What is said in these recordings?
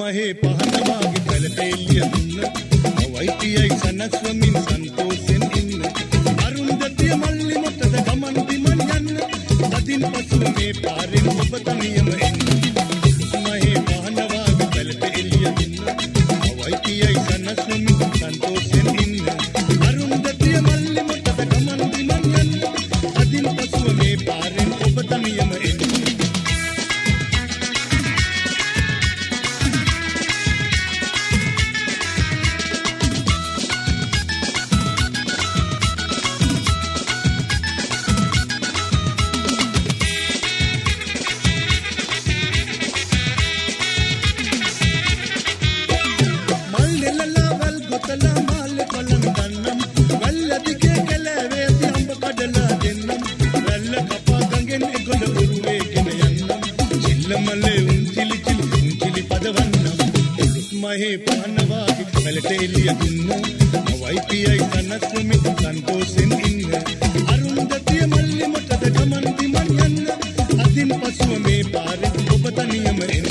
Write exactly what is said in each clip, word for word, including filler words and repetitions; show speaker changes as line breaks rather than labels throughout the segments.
මහේ පහනවාගේ පැලට එළිය දුන්න අවයිතියයි සනස්වමින් සන්තෝෂෙන් ඉන්න අරුන්දතිය මල්ලි මොටද ගමන් බිමන් යන්න අදින් පසුව මේ පාරෙන් ඔබ තනියම එන්න මහේ පහනවාගේ පැලට එළිය දුන්න අවයිතියයි සනස්වමින් සන්තෝෂෙන් ඉන්න අරුන්දතිය මල්ලි මොටද ගමන් බිමන් යන්න අදින් පසුව මේ පාරෙන් ඔබ තනියම එන්න මහේ පහනවාගේ පැලට එළිය දුන්න අවයිතියයි සනස්වමින් සන්තෝෂෙන් ඉන්න අරුන්දතිය මල්ලි මොටද ගමන් බිමන් යන්න අදින් පසුව මේ පාරේ ඔබ තනියම එන්න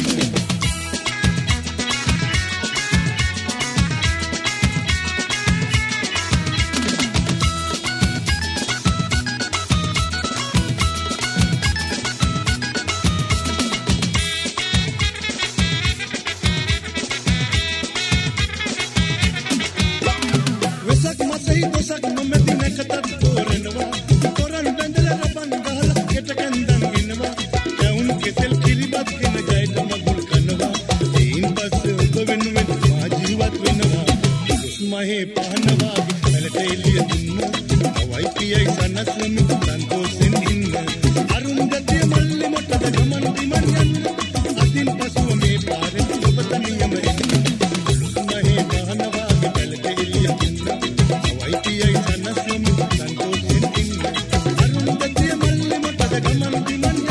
දොසක් නොමැති නැකතත් තෝරනවා තොරන් බැඳලා රබන් ගහලා ගෙට කන්දන් ඉන්නවා යවුන් කෙසෙල් කිරිබත් කෙන ජයට මගුල් කරනවා ඒන් පස්සේ ඔබ වෙනුවෙන් මා ජීවත් වෙනවා මහේ පහනවාගේ පැලට එළිය දුන්න අවයිතියයි සනස්වමින් සන්තෝෂෙන් ඉන්න අරුන්දතිය මල්ලි මොටද ගමන් බිමන් යන්න අදින් පසුව මේ පාරේ ඔබ තනියම එන්න මහේ පහනවාගේ පැලට එළිය දුන්න අවයිතියයි සනස්වමින් සන්තෝෂෙන් ඉන්න අරුන්දතිය මල්ලි මොටද ගමන් බිමන්